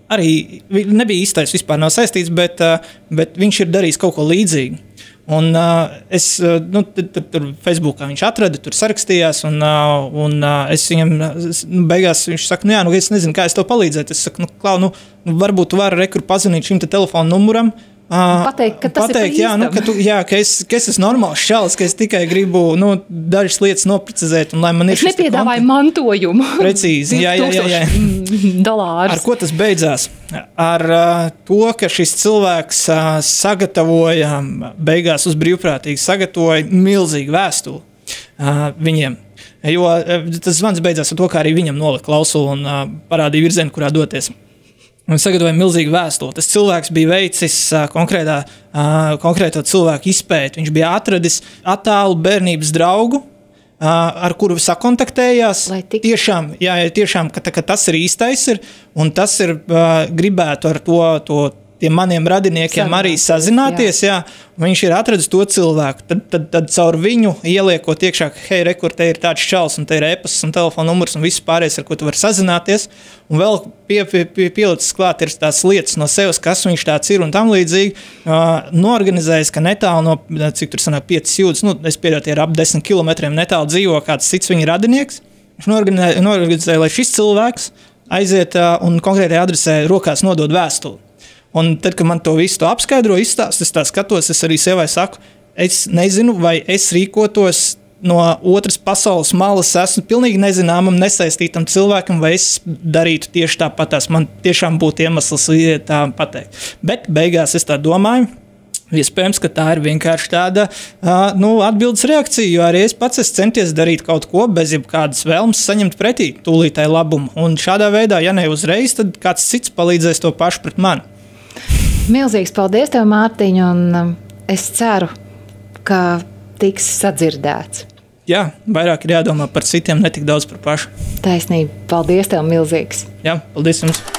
arī nebija īstais, vispār nav saistīts, bet, uh, bet viņš ir darījis kaut ko līdzīgu. Un uh, es nu, tur, tur Facebookā viņš atrada, tur sarakstījās, un, uh, un uh, es viņam, nu, beigās viņš saka, nu jā, nu es nezinu, kā es tev palīdzētu. Es saku, nu, Klau, nu, nu varbūt tu vari rekur pazvanīt šim te telefonu numuram. Uh, pateikt, ka tas pateikt, ir jā, nu, ka, tu, jā, ka, es, ka es esmu normāls šalis, ka es tikai gribu nu, dažas lietas noprecizēt. Un, lai man ir es nepiedāvāju mantojumu. Precīzi, jā, jā, jā, jā. dolārus. Ar ko tas beidzās? Ar uh, to, ka šis cilvēks uh, sagatavoja, beigās uz brīvprātīgi sagatavoja milzīgu vēstuli uh, viņiem. Jo uh, tas zvans beidzās ar to, kā arī viņam nolika klausuli un uh, parādīja virzienu, kurā doties. Un sagatavoja milzīgu vēstuli. Tas cilvēks bija veicis uh, konkrētā, uh, konkrēto cilvēku izpēti. Viņš bija atradis attālu bērnības draugu, uh, ar kuru sakontaktējās. Tik... Tiešām, jā, tiešām ka, ka tas ir īstais ir, un tas ir uh, gribētu ar to, to tiem maniem radiniekiem Sanāties, arī sazināties. Jā. Jā, viņš ir atradis to cilvēku. Tad, tad, tad caur viņu ieliekot iekšā, ka hei, rekur, te ir tāds čals, un te ir e-pasts un telefona numurs un viss pārējais, ar ko tu vari sazināties. Un vēl pie, pie, pie, pielicis klāt ir tās lietas no sevis, kas viņš tāds ir un tam līdzīgi. Uh, noorganizējis, ka netālu no, cik tur sanāk, piecas jūdzes, nu, es pieļauju, tie ir ap desmit kilometriem netālu dzīvo kāds cits viņa radinieks. Viņš noorganizēja, noorganizēja lai šis cilvēks aiziet uh, un konkrētai adresē rokās nodod vēstuli. Un tad, kad man to visu to apskaidro, izstāst, es tā skatos, es arī sevai saku, es nezinu, vai es rīkotos no otras pasaules malas, esmu pilnīgi nezināmam, nesaistītam cilvēkam, vai es darītu tieši tāpatās. Man tiešām būtu iemesls tā pateikt. Bet beigās es tā domāju, iespējams, ka tā ir vienkārši tāda nu, atbildes reakcija, jo arī es pats esmu centies darīt kaut ko bez jebkādas vēlmes saņemt pretī tūlītai labumu. Un šādā veidā, ja ne uzreiz, tad kāds cits palīdzēs to pašu pret mani. Milzīgs paldies tev, Mārtiņ, un es ceru, ka tiks sadzirdēts. Jā, vairāk ir jādomā par citiem, ne tik daudz par pašu. Taisnība. Paldies tev, milzīgs. Jā, paldies jums.